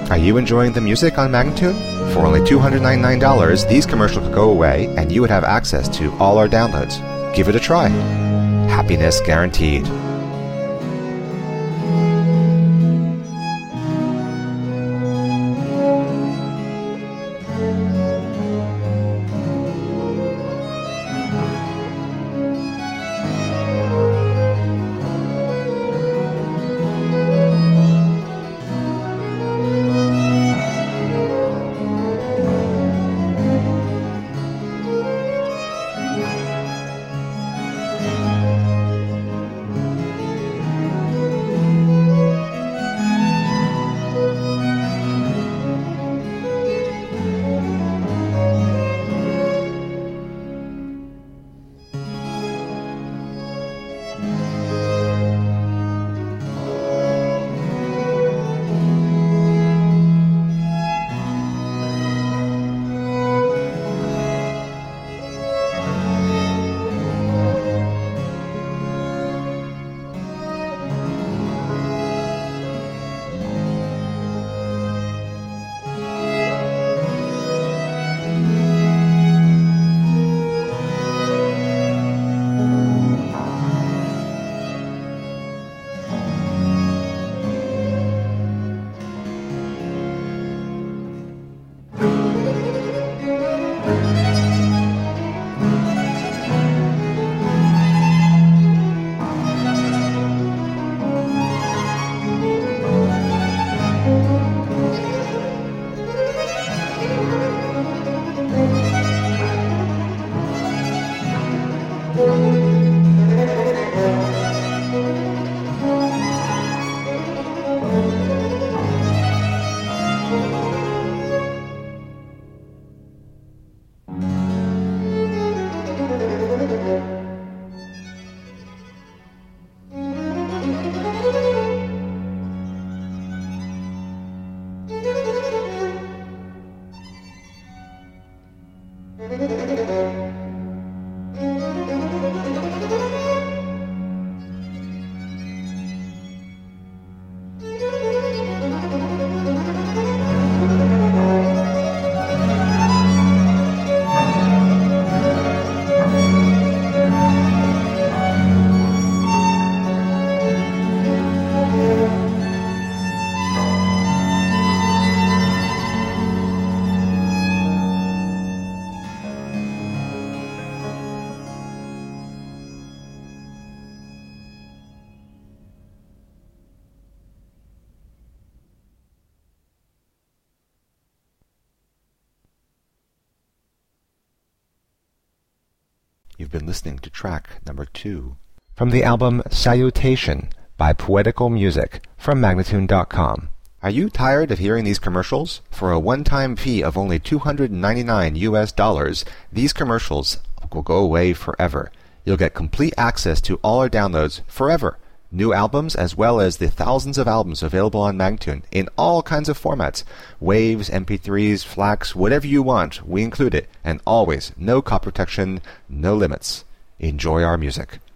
Are you enjoying the music on Magnatune? For only $299, these commercials could go away and you would have access to all our downloads. Give it a try. Happiness guaranteed. You've been listening to track number 2 from the album Salutation by Poetical Music from Magnatune.com. Are you tired of hearing these commercials? For a one-time fee of only $299 these commercials will go away forever. You'll get complete access to all our downloads forever. New albums as well as the thousands of albums available on Magnatune in all kinds of formats. Waves, MP3s, FLACs, whatever you want, we include it. And always, no copy protection, no limits. Enjoy our music.